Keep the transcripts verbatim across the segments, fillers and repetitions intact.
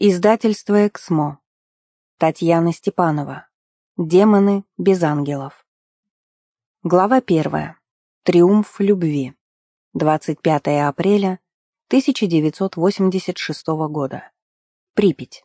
Издательство «Эксмо». Татьяна Степанова. Демоны без ангелов. Глава первая. Триумф любви. двадцать пятое апреля тысяча девятьсот восемьдесят шестого года. Припять.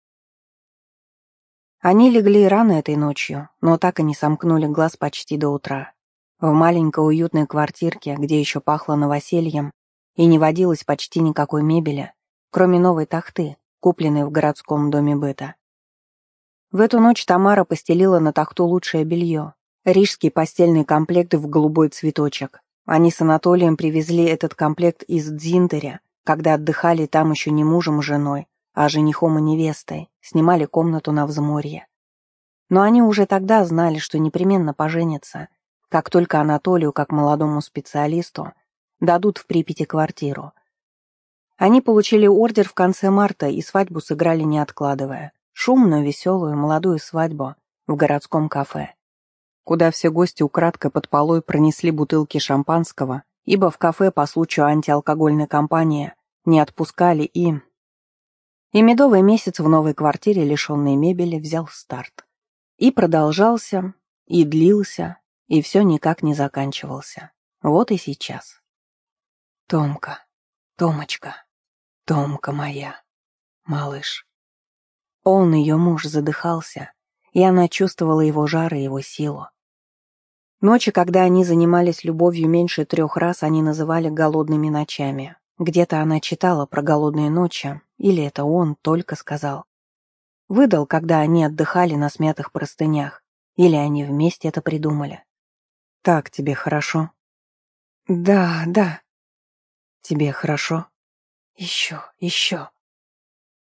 Они легли рано этой ночью, но так и не сомкнули глаз почти до утра. В маленькой уютной квартирке, где еще пахло новосельем и не водилось почти никакой мебели, кроме новой тахты, купленной в городском доме быта. В эту ночь Тамара постелила на тахту лучшее белье, рижский постельный комплект в голубой цветочек. Они с Анатолием привезли этот комплект из Дзинтаря, когда отдыхали там еще не мужем и женой, а женихом и невестой, снимали комнату на взморье. Но они уже тогда знали, что непременно поженятся, как только Анатолию, как молодому специалисту, дадут в Припяти квартиру. Они получили ордер в конце марта и свадьбу сыграли не откладывая. Шумную, веселую, молодую свадьбу в городском кафе, куда все гости украдкой под полой пронесли бутылки шампанского, ибо в кафе по случаю антиалкогольной кампании не отпускали и... И медовый месяц в новой квартире, лишенной мебели, взял старт. И продолжался, и длился, и все никак не заканчивался. Вот и сейчас. Томка, Томочка, Томка моя, малыш. Он, ее муж, задыхался, и она чувствовала его жар и его силу. Ночи, когда они занимались любовью меньше трех раз, они называли голодными ночами. Где-то она читала про голодные ночи, или это он только сказал. Выдал, когда они отдыхали на смятых простынях, или они вместе это придумали. «Так тебе хорошо?» «Да, да». «Тебе хорошо?» «Еще, еще».